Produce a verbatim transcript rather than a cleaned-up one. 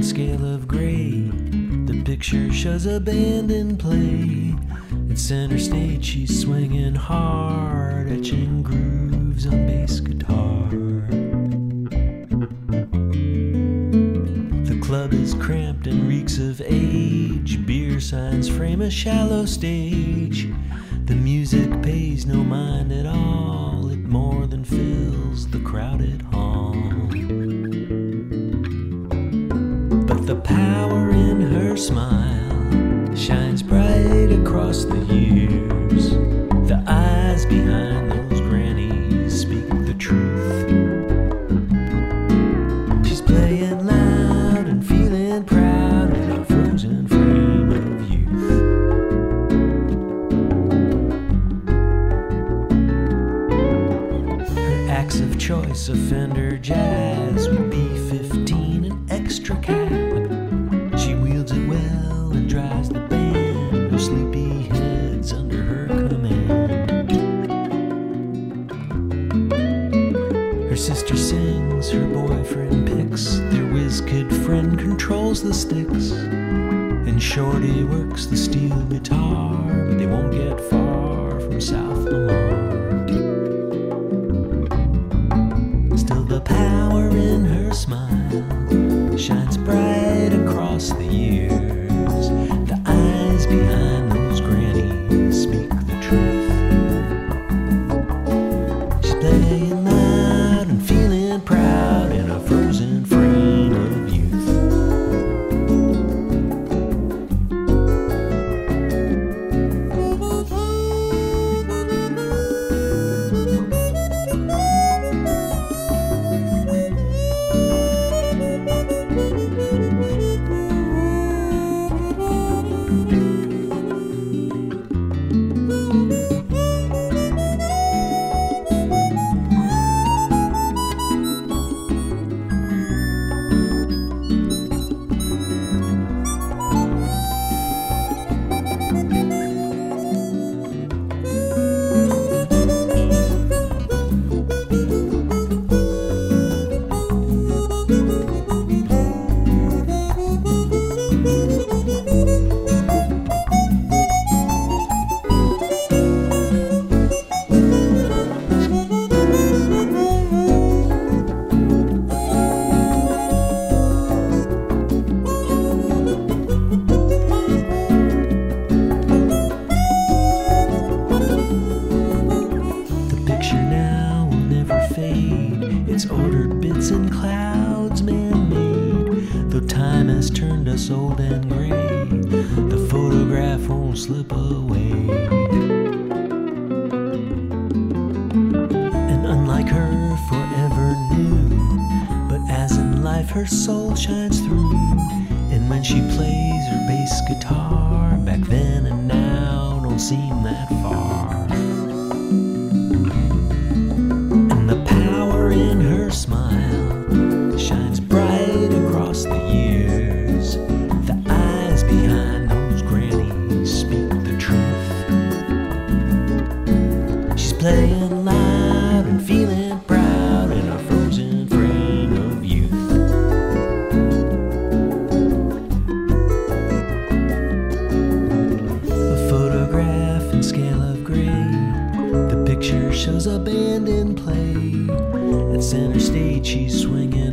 scale of gray. The picture shows a band in play. At center stage she's swinging hard, etching grooves on bass guitar. The club is cramped and reeks of age. Beer signs frame a shallow stage. The music pays no mind at all. It more than fills the crowded hall. But the power in her smile shines bright across the years. The eyes behind those grannies speak the truth. She's playing loud and feeling proud in a frozen frame of youth. Her acts of choice, a Fender Jazz with B fifteen and extra cab. She wields it well and drives the band. No sleepy heads under her command. Her sister sings, her boyfriend picks. Their whiz-kid friend controls the sticks. And Shorty works the steel guitar, but they won't get far from South Lamar. Still the power in her smile shines bright across the years. The eyes behind those grannies speak the truth. She's playing loud and feeling proud in a frozen frame of youth. It's ordered bits and clouds, man-made. Though time has turned us old and gray, the photograph won't slip away. And unlike her, forever new, but as in life her soul shines through. And when she plays her bass guitar, back then and now don't seem that far. In her smile shines bright across the years. The eyes behind those grannies speak the truth. She's playing loud and feeling proud in a frozen frame of youth. A photograph in scale of gray. The picture shows a band in play. At center stage she's swinging